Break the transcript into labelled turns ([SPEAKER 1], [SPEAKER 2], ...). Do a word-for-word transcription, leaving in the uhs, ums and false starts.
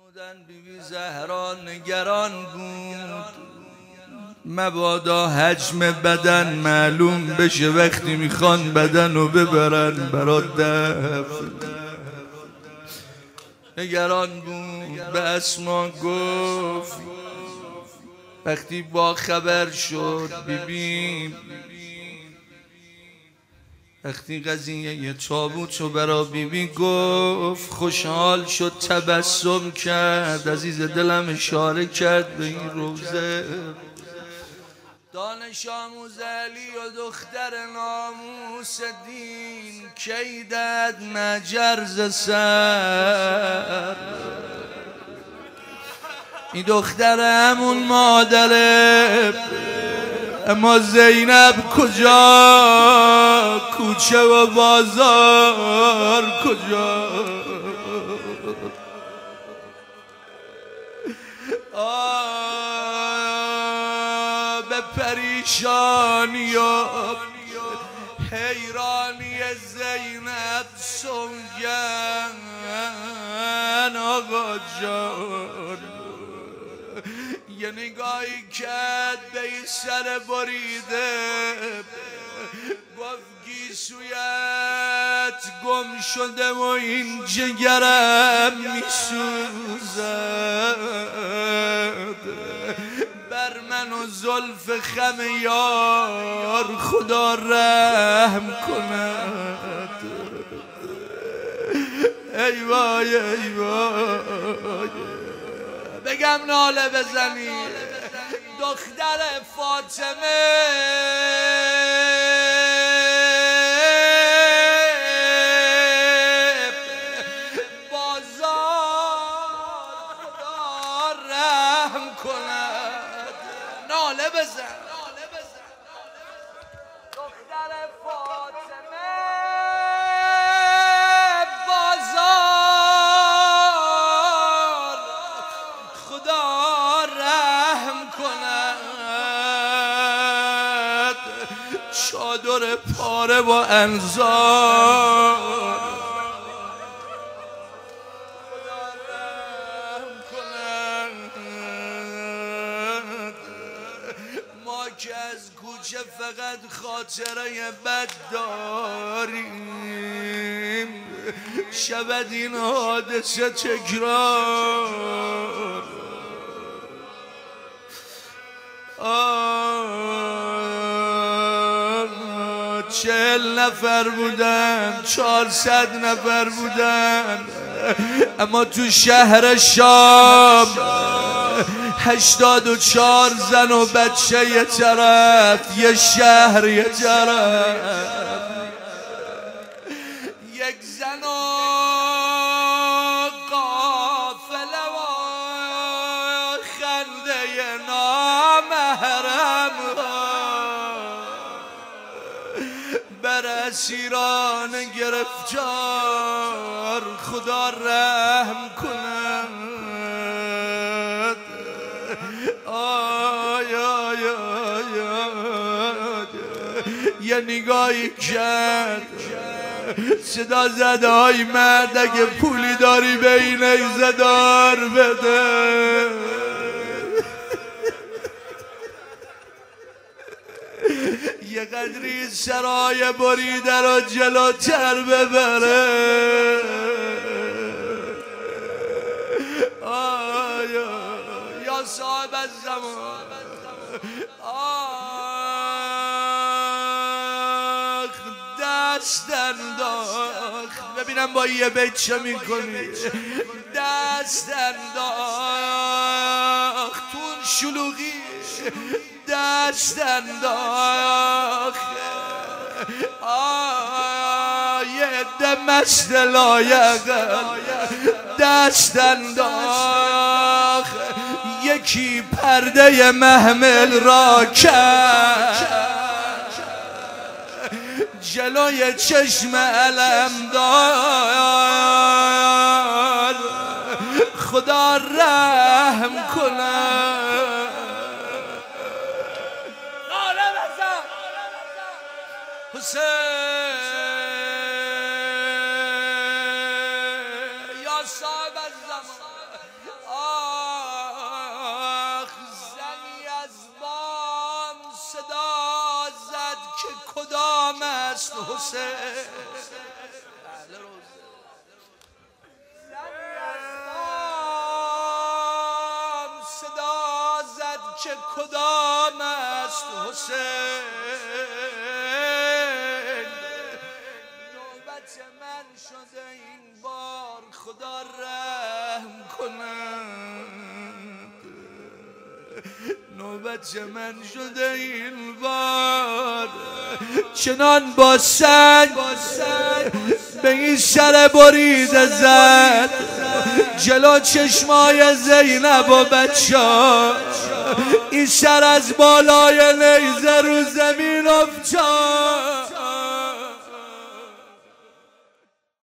[SPEAKER 1] فرمودن بیبی زهرا نگران بود مبادا حجم بدن معلوم بشه وقتی میخوان بدن رو ببرن برا دفن. نگران بود به اسما گفت وقتی با خبر شد بیبی وقتی قضیه یه تابوت رو برا بیبی گفت خوشحال شد تبسم کرد عزیز دلم اشاره کرد به این روزه دانش آموز علی و دختر ناموس دین کیدت مجرز سر این دختر همون مادره اما زینب کجا کوچه و بازار کجا آه به پریشانی و حیرانی زینب سوگن آقا جان یه نگاهی کرد به این سر بریده گفت گیسویت گم شده و این جگرم میسوزد بر من و زلف خم یار خدا رحم کند ای وای ای وای بگم ناله بزنی دختر فاطمه بازار خدا رحم کند ناله بزن دختر فاطمه بازار خدا رحم کند چادر پاره با انزار خدا رحم کند ما که از کوچه فقط خاطره بد داریم شود این حادثه تکرار چهل نفر بودن چهارصد نفر بودن اما تو شهر شام هشتاد و چهار زن و بچه یه طرف یه شهر یه طرف یک زن و قافله و خنده نامحرم بر اسیران گرفتار خدا رحم کند آی آی آی آی یه نگاهی کرد صدا زد آی مرد اگه پولی داری به این ایزه دار بده یه قدری سرای بریده رو جلوتر ببره آیا یا صاحب الزمان آخ دست انداخت ببینم با یه بیت چه میکنی دست انداخت تون شلوغی دست انداخت آیه ده مست لایق دست انداخت یکی پرده محمل را کرد جلوی چشم علمدار خدا رحم کند حسین یا صاحب الزمان است حسین. صدا زد که کدام است حسین، نوبت من شده این بار خدا رحم کند، نوبت من شده این بار. چنان با سنگ به این سر بریده زد جلو چشمای زینب و بچه ها، این سر از بالای نیزه رو زمین افتاد.